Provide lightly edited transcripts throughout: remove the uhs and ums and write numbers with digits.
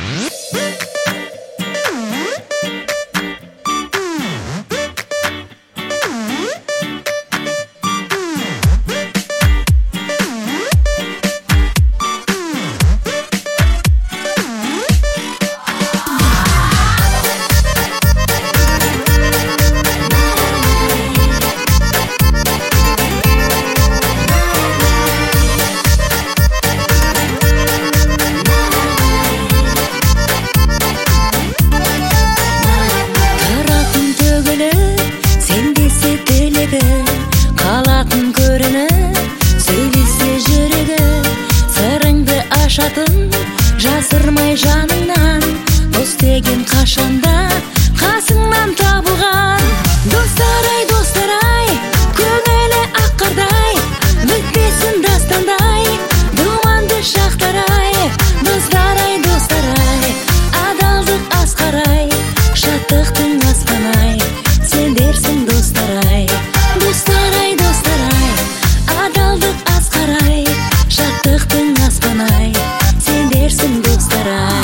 Қалатын көрініп, сөйлесе жүрегі, сырыңды ашатын, жасырмай жаныңнан, дос деген қашанда қасыңнан табылған. Достар-ай, көңілі аққардай, бітпесін дастандай, думанды шақтар-ай. Достар-ай, адалдық асқар-ай, шаттықтың аспан-ай, сендерсің достар-ай. Достар-ай, адалдық асқар-ай, шаттықтың аспан-ай, сендерсің достар-ай.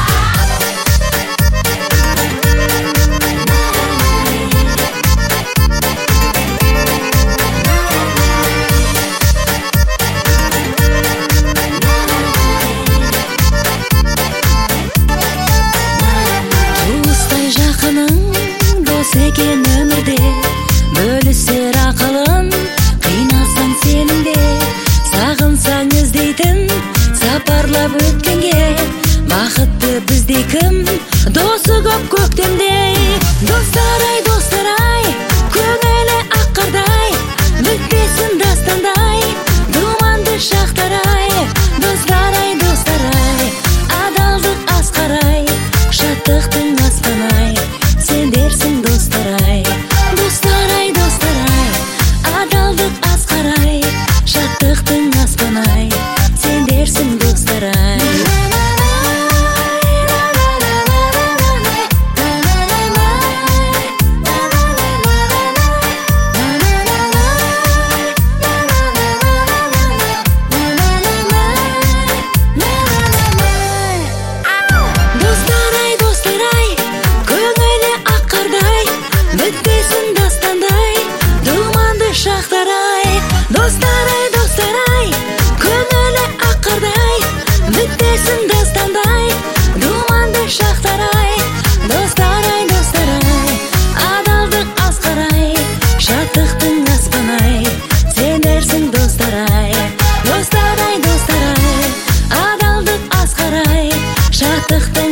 Туыстай жақының дос екен өмірде, бөлісер ақылын, қиналсаң сенің де, сағынсаң іздейтін, сапарлап өткенге, бақытты біздей кім, досы көп көктемдей. Достар-ай, көңілі аққардай, бітпесін дастандай, думанды шақтар-ай. Достар-ай, адалдық асқар-ай, шаттықтың аспан-ай, сендерсің достар-ай. Достар-ай, адалдық асқар-ай, шаттықтың аспан-ай, сендерсің достар-ай. Достар-ай, көңілі аққардай, бітпесін дастандай, думанды шақтар-ай. Достар-ай, көңілі аққардай, бітпесін дастандай, думанды шақтар-ай. Достар-ай, адалдық асқар-ай, шаттықтың аспан-ай, сендерсің достар-ай. Достар-ай, адалдық асқар-ай, шаттықтың